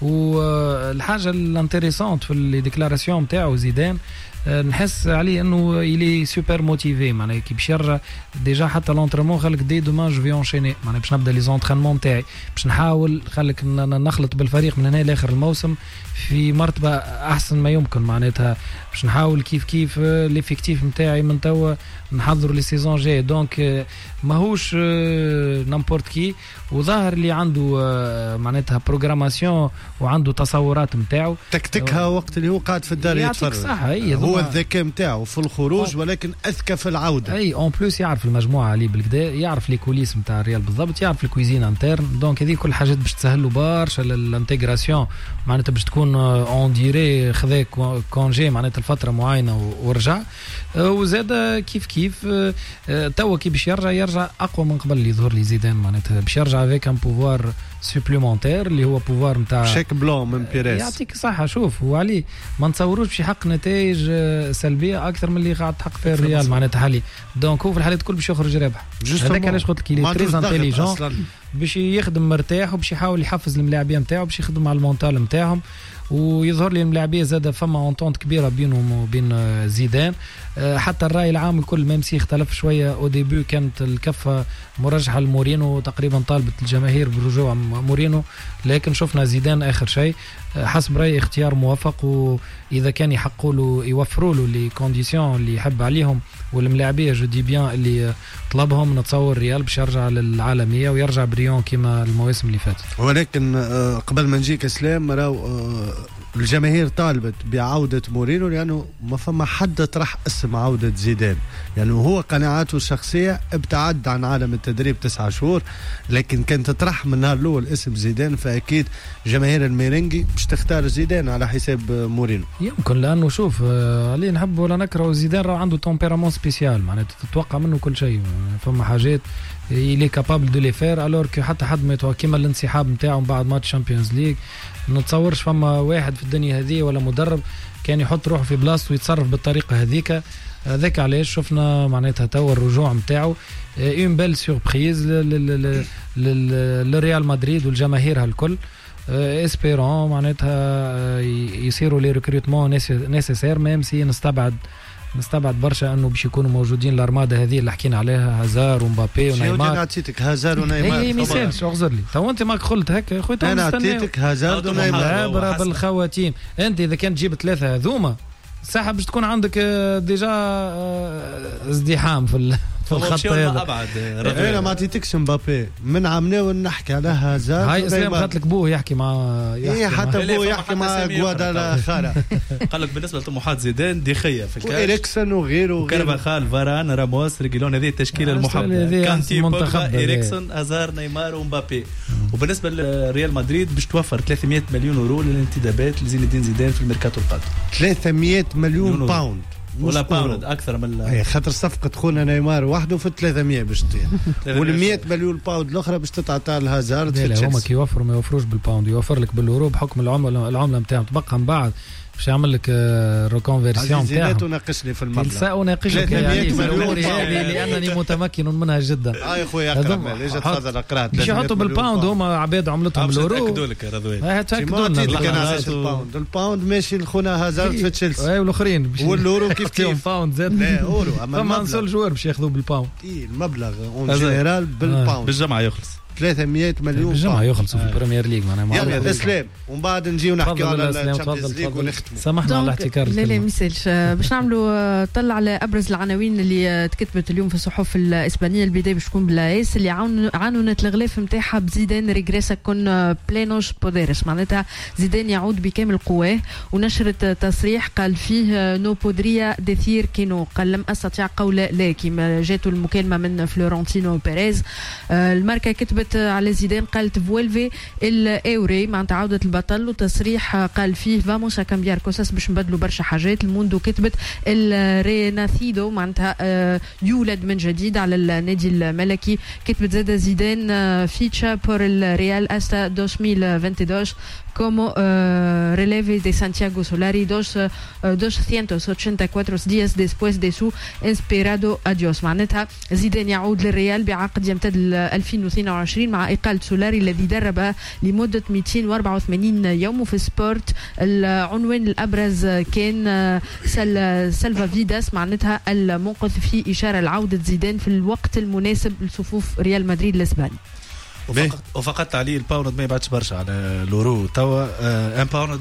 والحاجه الانتريسونت في الديكلاراسيون نتاعو زيدان نحس عليه انه يلي سوبر موتيفي، معناها كي باش يرجع ديجا حتى لونترينمون خلك دي دومان جو في اونشيني، معناها باش نبدا لي زونترينمون نتاعي باش نحاول خلك نخلط بالفريق من هنا لاخر الموسم في مرتبه احسن ما يمكن، معناتها باش نحاول كيف ليفيكتيف نتاعي من توا نحضروا لي سيزون جاي. دونك ماهوش نامبورت كي، وظاهر اللي عنده معناتها بروغراماسيون وعنده تصورات نتاعو تكتيكها وقت اللي هو قاعد في الدار يتفرج. صح، هو الذكاء نتاعو في الخروج ولكن اذكى في العوده. اي اون بلوس يعرف المجموعه اللي بالكدا، يعرف لي كوليس نتاع الريال بالضبط، يعرف الكويزين انترن. دونك هذه كل حاجات باش تسهل له برشا الانتيغراسيون، معناتها باش تكون اون ديري خذا كونجي معناتها الفتره معينه ورجع. وزاد كيف توا كي باش يرجع اقوى من قبل اللي يظهر لي زيدان، معناتها باش يرجع افيك ان بوفوار سوبليمونتير اللي هو بوفوار نتاع شيك بلون من بيريز. يعطيك صحه. شوف وعلي ما نتصوروش باش يحقق نتائج سلبيه اكثر من اللي قاعد تحقق في الريال معناتها حالي. دونك هو في الحالات الكل باش يخرج رابح. هذاك علاش قلت لك لي تريز انتيليجون باش يخدم مرتاح وباش يحاول يحفز الملاعبيه نتاعو باش يخدم على المونتال نتاعهم. ويظهر لي الملاعبيه زاد فما اونتونت كبيره بينهم وبين زيدان. حتى الراي العام الكل ميمسي اختلف شويه او ديبي، كانت الكفه مرجحه لمورينو، تقريبا طالبت الجماهير برجوع مورينو، لكن شفنا زيدان اخر شيء حسب رايي اختيار موفق. واذا كان يحققوا له يوفروا له لي كونديسيون اللي يحب عليهم والملاعبيه جو دي بيان اللي طلبهم، نتصور الريال باش يرجع للعالميه ويرجع بريون كما المواسم اللي فاتت. ولكن قبل ما نجيك اسلام، راهو الجماهير طالبت بعودة مورينو لأنه ما فما حد طرح اسم عودة زيدان، يعني هو قناعاته الشخصية ابتعد عن عالم التدريب 9 شهور، لكن كانت تطرح من نهار الأول اسم زيدان، فأكيد جماهير الميرينجي مش تختار زيدان على حساب مورينو. يمكن لأنه شوف عليه نحب ولا نكره، زيدان راه عنده تمبيرامون سبيسيال، معناته تتوقع منه كل شيء، فما حاجات يلي كابابل دو لي فير الور كي حتى حد ما يتوقع كيما الانسحاب نتاعو بعد ماتش شامبيونز ليغ. نتصورش فما واحد في الدنيا هذه ولا مدرب كان يحط روحه في بلاصته ويتصرف بالطريقه هذيك. هذاك علاش شفنا معناتها توا الرجوع نتاعو اون بيل سوربريز للريال مدريد والجماهير هالكل. اسبيرون معناتها يصيروا لي ريكروتمون نيسيسير، ميم سي نستبعد برشا انه باش يكونوا موجودين الارماده هذه اللي حكينا عليها، هازار ومبابي ونيمار. انا عطيتك هازار ونيمار، اي ميسالش اغزر لي تو انت ماك قلت هكا خويا، انا عطيتك هازار ونيمار بالخواتيم. انت اذا كانت تجيب 3 هذوما صح باش تكون عندك ديجا ازدحام في الخط هذا. انا ما عطيتكش مبابي من عمنا ونحكي على هازار. هاي اسلام قالت لك بوه يحكي مع حتى بوه يحكي مع غوادالا خارا. قال لك بالنسبه لطموحات زيدان دخيه في الكاس إريكسن وغيره كارفاخال فاران راموس ريجيلون، هذه التشكيله المحببه، كانتي بوجبا إريكسن هازار نيمار ومبابي. وبالنسبه لريال مدريد باش توفر 300 مليون يورو للانتدابات لزين الدين زيدان في الميركاتو القادم. 300 مليون باوند ولا باوند اكثر من هي خاطر صفقه خونا نيمار وحده في 300 باش تطير، وال 100 مليون باوند الاخرى باش تتعطى لهازارد في تشيلسي. هما كي يوفروا ما يوفروش بالباوند، يوفر لك باليورو بحكم العمله نتاعهم تبقى من بعد باش يعمل لك ريكونفيرسيون نتاعهم. تناقشني في المبلغ، سأناقشك يعني في الامور هذه لانني متمكن منها جدا. يا خويا اكرم اجي تفضل اقرا. باش يحطوا بالباوند هما عباد عملتهم باليورو. تاكدوا لك يا رضوان، تاكدوا لنا الباوند ماشي لخونا هازارد في تشيلسي. اي والاخرين واليورو كيف باوند زاد. لا اورو، اما فما نسول جوار باش ياخذوا بالباوند. المبلغ اون جينيرال بالباوند بالجمعه يخلص 300 مليون بالجمعة يخلصوا في البريمير ليج معناها. يلا اسلام ومن بعد نجيو نحكيو على الشامبيونز ليج ونختموا. سامحنا على الاحتكار. لا ميسالش باش نعملوا طلع على ابرز العناوين اللي تكتبت اليوم في الصحف الاسبانيه. البدايه باش تكون بالايس اللي عانونت الغلاف نتاعها بزيدان ريغريسا كون بلينوش بوديرس، معناتها زيدان يعود بكامل قواه. ونشرت تصريح قال فيه نو بودريا ديثير كينو، قال لم استطيع قول لا كيما جاته المكالمه من فلورنتينو بيريز. الماركه كتبت كتبت على زيدان قالت فويلفي الاوري معناتها عودة البطل، وتصريح قال فيه فاموس كامبيار كوساس باش نبدلوا برشا حاجات. الموندو كتبت الريناثيدو معناتها يولد من جديد على النادي الملكي. كتبت زاد زيدان فيتشا بور الريال hasta 2022 como releve de Santiago Solari 284 días después de su esperado adiós. معناتها زيدان يعود للريال بعقد يمتد ل 2022 مع إقالة سولاري الذي درب لمدة 284 يوم. في سبورت العنوان الأبرز كان سلفا فيداس معناتها المنقذ في إشارة لعودة زيدان في الوقت المناسب لصفوف ريال مدريد الإسباني. وفقدت عليه الباوند ما يبعدش برشا على اليورو توا. ان باوند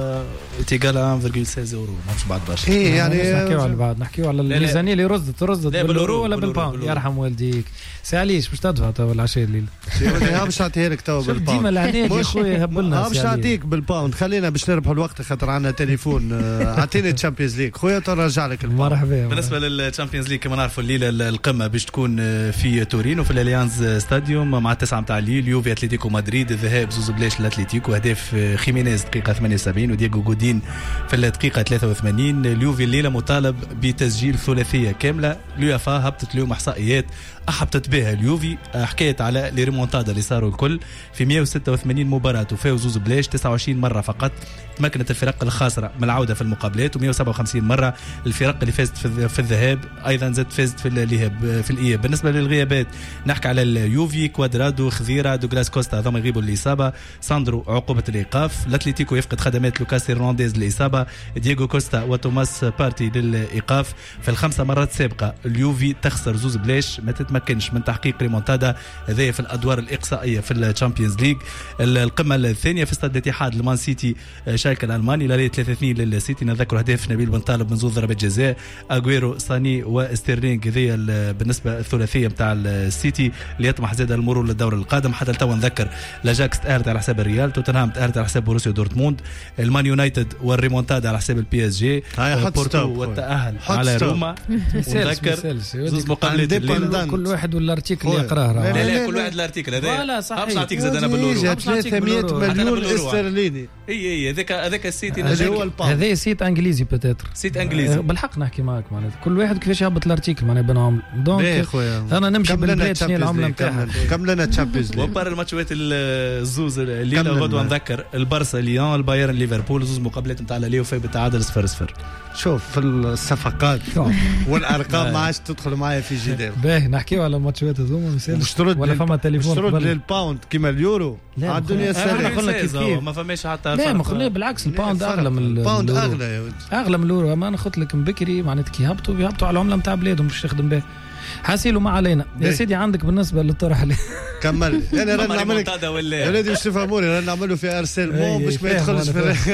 تيغال 1.16 يورو ماهوش بعد برشا. ايه يعني نحكيو على بعض، نحكيو على الميزانيه اللي رصدت باليورو ولا بالباوند. يرحم والديك ساليش باش تدفع توا العشاء الليل. باش نعطيها لك توا بالباوند ديما العنايه يا خويا هبلنا. باش نعطيك بالباوند. خلينا باش نربحوا الوقت خاطر عندنا تليفون. اعطيني الشامبيونز ليج خويا ترجع لك الباوند. مرحبا. بالنسبه للشامبيونز ليج كما نعرفوا الليله القمه باش تكون في تورينو في الاليانز ستاديوم مع 9 متاع الليل. يوفي اتلتيكو مدريد الذهاب زوز بلاش لاتلتيكو، هدف خيمينيز دقيقه 78 ودييغو جودين في الدقيقه 83. اليوفي الليله مطالب بتسجيل ثلاثيه كامله. اليوفا هبطت اليوم احصائيات احبطت بها اليوفي، حكيت على لي ريمونتادا اللي صاروا الكل في 186 مباراه وفاو زوز بلاش 29 مره فقط. تمكنت الفرق الخاسره من العوده في المقابلات و157 مره الفرق اللي فازت في الذهاب ايضا زاد فازت في الاياب. بالنسبه للغيابات نحكي على اليوفي كوادرادو خذيره دوغلاس كوستا هذوما يغيبوا الاصابه، ساندرو عقوبه الايقاف، الاتليتيكو يفقد خدمات لوكاس هيرنانديز الاصابه، دييغو كوستا وتوماس بارتي للايقاف. في الخمسه مرات السابقه اليوفي تخسر زوز بلاش ما تتمكنش من تحقيق ريمونتادا هذه في الادوار الاقصائيه في الشامبيونز ليج. القمه الثانيه في استاد الاتحاد المان سيتي شالكه الالماني لا 3-2 للسيتي. نذكر هدف نبيل بن طالب من زوج ضربات جزاء، اغويرو ساني وستيرلينغ هذه بالنسبه الثلاثيه نتاع السيتي اللي يطمح زاد المرور للدور القادم. حتى لتو نذكر لاجاكس تأهلت على حساب الريال، توتنهام تأهلت على حساب بوروسيا دورتموند، المان يونايتد والريمونتادا على حساب البي اس جي، بورتو والتأهل على روما. ونذكر زوج مقابلات كل واحد والارتيكل اللي يقراه. لا كل واحد الارتيكل هذا لا صحيح. باش نعطيك زاد انا باليورو 300 مليون استرليني. اي هذاك السيتي هذا سيت انجليزي بتاتر سيت انجليزي بالحق. نحكي معك معناتها كل واحد كيفاش يهبط الارتيكل معناها بينهم. دونك انا نمشي بالبلاد شنو العمله نتاعها. كم لنا تشامبيونز ليج وبار الماتشات الزوز اللي غدوه نذكر البارسا ليون البايرن ليفربول زوز مقابلات نتاع ليو في بالتعادل 0-0. شوف في الصفقات والارقام ما عادش تدخل معايا في جدال. باهي نحكيو على الماتشات هذوما ولا فما تليفون ترد للباوند كيما اليورو على الدنيا السنه قلنا كيف ما فماش حتى لا ما قلنا بالعكس الباوند اغلى من الباوند اغلى من اليورو. ما ناخذ لك من بكري معناتها كي بيهبطوا على العمله نتاع بلادهم باش يخدم بها. حاسيلو ما علينا يا سيدي. عندك بالنسبه للطرح اللي كمل انا راح نعمل لك يا ولادي باش تفهموني راح نعملوا في ارسل مو باش ما يدخلش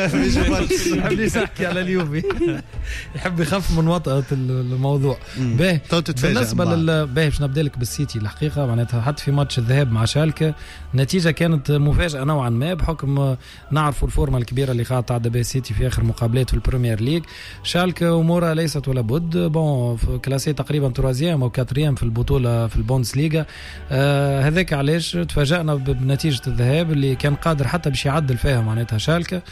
في يحب يحكي على اليوفي يحب يخف من وطأة الموضوع. باهي بالنسبه باهي باش نبدا لك بالسيتي. الحقيقه معناتها حتى في ماتش الذهاب مع شالكه النتيجه كانت مفاجاه نوعا ما بحكم نعرفوا الفورمه الكبيره اللي قاعد تعدى بها السيتي في اخر مقابلات في البريمير ليج. شالكه امورها ليست ولا بد بون كلاسي تقريبا تروازيام او كاتريام في البطوله في البوندس ليغا. هذاك علاش تفاجأنا بنتيجه الذهاب اللي كان قادر حتى باش يعدل فيها معناتها شالكه.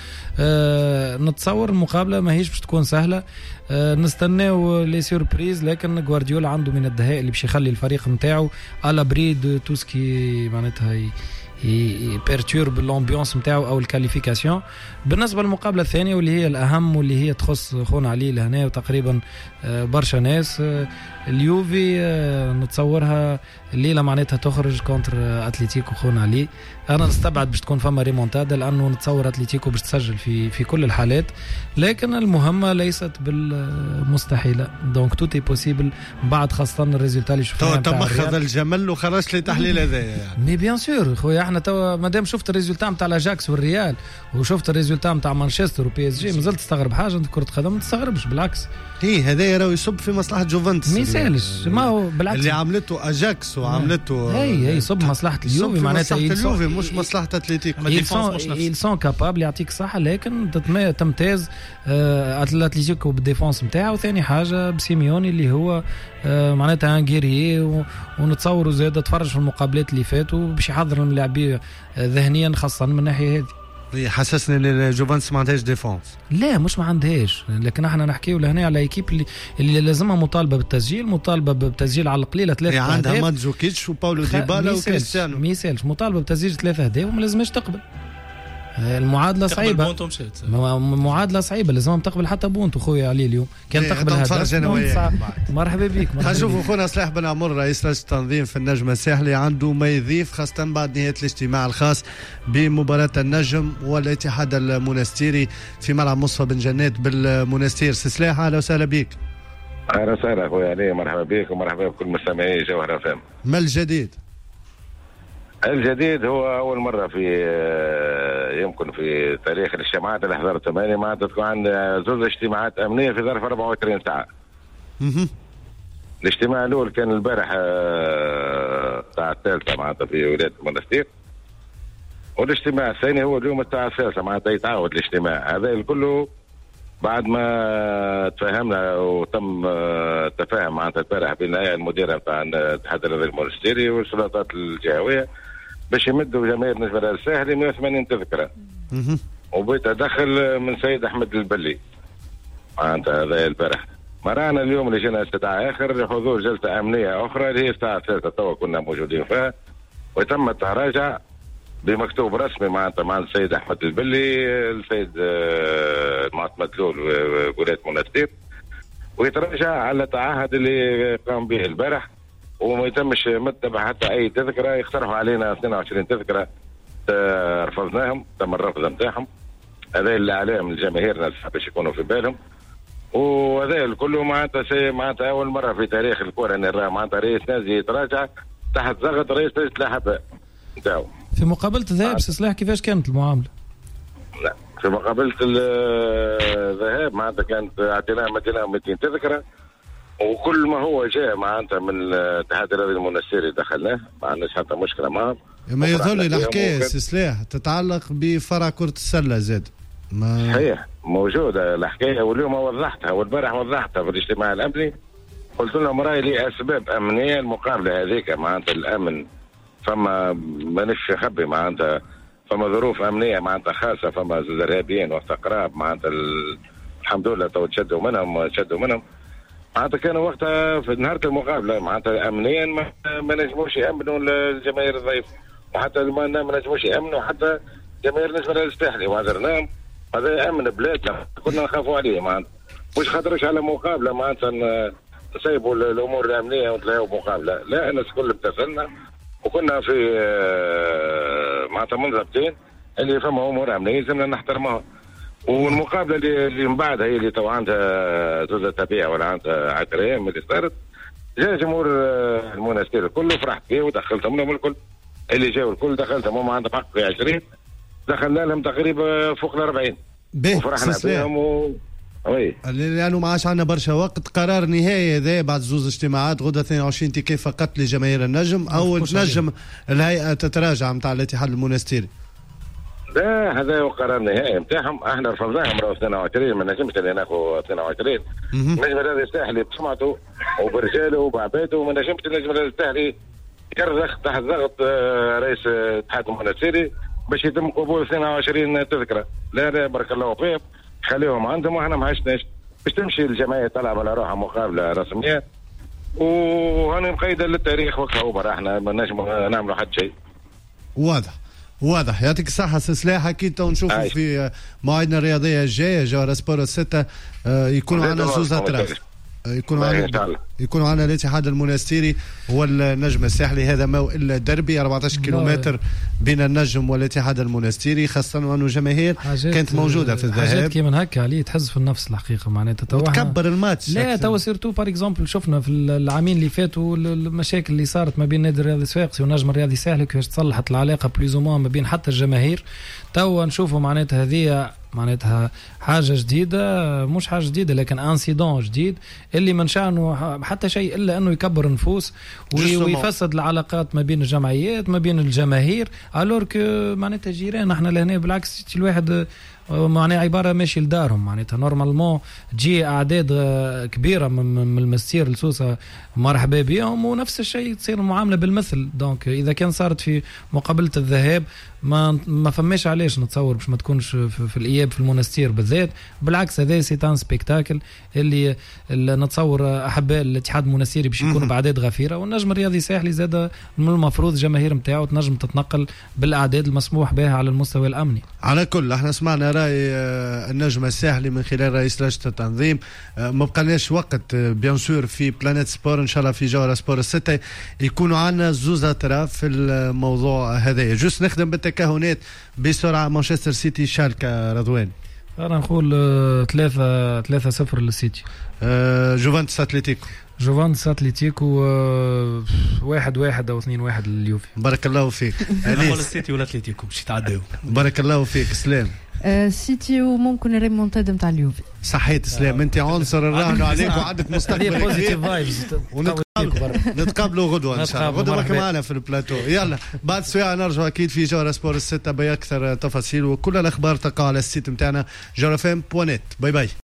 نتصور المقابله ماهيش باش تكون سهله. نستناو لي سوربريز لكن غوارديولا عنده من الدهاء اللي باش يخلي الفريق نتاعو على بريد توسكي معناتها يبيرتورب الامبيونس نتاعو او الكاليفيكاسيون. بالنسبه للمقابله الثانيه واللي هي الاهم واللي هي تخص خونا علي لهنا وتقريبا برشا ناس اليوفي نتصورها الليله معناتها تخرج كونتر اتليتيكو خونا علي. انا نستبعد باش تكون فما ريمونتادا لانه نتصور اتليتيكو باش تسجل في كل الحالات لكن المهمه ليست بالمستحيله. دونك تو تي بوسيبل بعد خاصه الريزلتا اللي شفناه تمخض الجمل وخرجت لي تحليل هذايا يعني. مي بيان سور خويا احنا توا مادام شفت الريزولتا نتاع الاجاكس والريال وشفت الريزولتا نتاع مانشستر وبي اس جي مازلت تستغرب حاجه انت كره قدم ما تستغربش بالعكس. هذا راهو يصب في مصلحه جوفنتوس ما يسالش ما هو بالعكس اللي عملته اجاكس وعملته هي يصب مصلحه اليوفي معناتها اليوفي مش مصلحه اتلتيكو. يلسون كابابل يعطيك الصحه لكن تمتاز اتلتيكو بالديفونس نتاعو. وثاني حاجه بسيميوني اللي هو معناتها انغيري ونتصوروا زاد تفرج في المقابلات اللي فاتوا باش يحضر اللاعبين ذهنيا خاصه من الناحيه هذه. حسسني ان جوفنتوس ما عندهاش ديفونس. لا مش ما عندهاش لكن احنا نحكيو لهنا على ايكيب اللي لازمها مطالبه بالتسجيل مطالبه بتسجيل على القليله 3 اهداف. عندها مانزوكيتش وباولو ديبالا وكريستيانو. ما يسالش مطالبه بتسجيل 3 اهداف وما لازمش تقبل. المعادله صعيبه معادله صعيبه لازم تقبل حتى بونت خويا علي اليوم كان تقبل هذا. مرحبا بك. نشوفوا خونا صلاح بن عمر رئيس لجنه التنظيم في النجم الساحلي عنده ما يضيف خاصه بعد نهايه الاجتماع الخاص بمباراه النجم والاتحاد المونستيري في ملعب مصطفى بن جنات بالمونستير. سلاح اهلا وسهلا بك. اهلا وسهلا اخويا علي مرحبا بك ومرحبا بكل مستمعي جوهر فهم. ما الجديد؟ الجديد هو أول مرة في يمكن في تاريخ الاجتماعات اللي حضرتها ماني ما تكون عندنا زوج اجتماعات أمنية في ظرف 24 ساعة. الاجتماع الأول كان البارح الساعة 3 معناتها في ولاية المنستير والاجتماع الثاني هو اليوم الساعة 3 معناتها يتعاود الاجتماع هذا الكله بعد ما تفاهمنا وتم التفاهم معناتها البارح بين المدير نتاع الاتحاد المونستيري والسلطات الجهوية باش يمدوا جماهير نجم الساحلي 180 تذكرة وبتدخل من سيد أحمد البلي معناتها هذا البارح. مرعنا اليوم لجينا استدعاء آخر لحضور جلسة أمنية أخرى اللي هي الساعة 3 توا كنا موجودين فيها وتم التراجع بمكتوب رسمي معناتها مع السيد أحمد البلي السيد المعتمد لول ولاية منستير ويتراجع على التعهد اللي قام به البارح وما يتمش متبع حتى أي تذكرة. يقترحوا علينا 22 تذكرة رفضناهم تم الرفض نتاعهم. هذا اللي عليهم الجماهير باش يكونوا في بالهم وهذا الكل معناتها أول مرة في تاريخ الكرة نرى معناتها رئيس نادي يتراجع تحت ضغط رئيس الأحباء نتاعو. في مقابلة الذهاب سلاح كيفاش كانت المعاملة؟ لا في مقابلة الذهاب معناتها كانت اعطيناهم 200 تذكرة وكل ما هو جاء معناتها من الاتحاد الرياضي المونستيري دخلناه ما عندناش حتى مشكلة معهم. ما يظل الحكاية سلاح تتعلق بفرع كرة السلة زاد. صحيح موجودة الحكاية واليوم وضحتها والبارح وضحتها في الاجتماع الأمني قلت لهم رأي لي أسباب أمنية المقابلة هذيك معناتها الأمن فما مانيش خبي معناتها فما ظروف أمنية معناتها خاصة فما إرهابيين واستقراب معناتها الحمد لله تو تشدوا منهم معناتها كانوا وقتها في نهار المقابلة معناتها أمنيا ما نجموش يأمنوا الجماهير الضيف وحتى ما نجموش يأمنوا حتى جماهير نجم الساحلي وعذرناهم. هذا أمن بلادنا كنا نخافوا عليه معناتها مش خاطرش على مقابلة معناتها نسيبوا الأمور الأمنية ونتلاقوا مقابلة. لا الناس كل اتصلنا وكنا في معناتها منضبطين اللي فما أمور أمنية لازمنا نحترمها. والمقابلة اللي من بعدها هي اللي تو عندها زوزة تبيع ولا عندها 10 أيام اللي صارت جاء جمهور المونستير الكل فرحت فيه ودخلتهم لهم الكل اللي جاوا الكل دخلتهم هم عندهم حق في 20 دخلنا لهم تقريبا فوق ال 40 وفرحنا بهم وي لانه ما عادش عندنا برشا وقت. قرار نهائي هذا بعد زوز اجتماعات غدا 22 تيكي فقط لجماهير النجم او تنجم الهيئه تتراجع نتاع الاتحاد المونستيري. لا هذا هو قرار نهائي نتاعهم احنا رفضناهم راهو 22 ما نجمش اللي ناخذ 22 النجم الرياضي الساحلي بسمعته وبرجاله وبعباده وما نجمش النجم الرياضي الساحلي يرزخ تحت ضغط رئيس الاتحاد المونستيري باش يتم قبول 22 تذكره. لا بارك الله فيهم خليهم عندهم واحنا ما عشناش باش تمشي الجمعيه تلعب على روحها مقابله رسميه وهاني مقيده للتاريخ وقتها وبرا احنا ما نجم نعملوا حد شيء. واضح يعطيك الصحة سلاح. أكيد ونشوفوا في موعدنا الرياضية الجاية جوهر سبورت 6 يكونوا عندنا زوز أطراف. يكونوا عندنا الاتحاد المنستيري والنجم الساحلي. هذا ما الا دربي 14 كيلومتر بين النجم والاتحاد المنستيري، خاصه وانه جماهير كانت موجوده في الذهاب. حاجات كي من هكا عليه تحز في النفس الحقيقه، معناتها تكبر الماتش. لا توا سيرتو بار اكزومبل شفنا في العامين اللي فاتوا المشاكل اللي صارت ما بين النادي الرياضي الصفاقسي والنجم الرياضي الساحلي، كيفاش تصلحت العلاقه بليز او ما بين حتى الجماهير. توا نشوفوا معناتها هذه معناتها حاجه جديده، مش حاجه جديده لكن انسيدون جديد اللي من شأنه حتى شيء الا انه يكبر النفوس ويفسد العلاقات ما بين الجمعيات ما بين الجماهير. الور كو معناتها جيران احنا لهنا بالعكس الواحد معناها عباره ماشي لدارهم، معناتها نورمالمون تجي اعداد كبيره من المسير لسوسه مرحبا بهم، ونفس الشيء تصير المعامله بالمثل. دونك اذا كان صارت في مقابله الذهاب ما فماش علاش نتصور باش ما تكونش في الاياب في المونستير بالذات. بالعكس هذا سيتان سبيكتاكل اللي نتصور احباء الاتحاد المونستيري باش يكونوا باعداد غفيره، والنجم الرياضي الساحلي زاد من المفروض الجماهير نتاعو تنجم تتنقل بالاعداد المسموح بها على المستوى الامني. على كل احنا سمعنا راي النجم الساحلي من خلال رئيس لجنه التنظيم. ما بقناش وقت بيان سور في بلانيت سبور ان شاء الله في جوله سبور الستة يكونوا عندنا زوز اطراف في الموضوع هذا. جوست نخدم بالتكهنات بسرعه. مانشستر سيتي شالكا رضوان انا نقول 3-0 للسيتي. جوفنتوس اتلتيكو. جوفنتوس اتلتيكو 1-1 او 2-1 لليوفي. بارك الله فيك. نقول السيتي ولا اتلتيكو باش يتعداو. بارك الله فيك. سلام. سيتي وممكن الريمونتادا نتاع اليوفي. صحيت سلام. انت عنصر الرهن عليك وعندك مستقبل بوزيتيف فايبز. نتقابلوا غدوه ان شاء الله. غدوه راك معنا في البلاتو. يلا بعد ساعه نرجع اكيد في جوله سبور الستة باكثر تفاصيل، وكل الاخبار تقع على السيت نتاعنا جورفم.net. باي باي.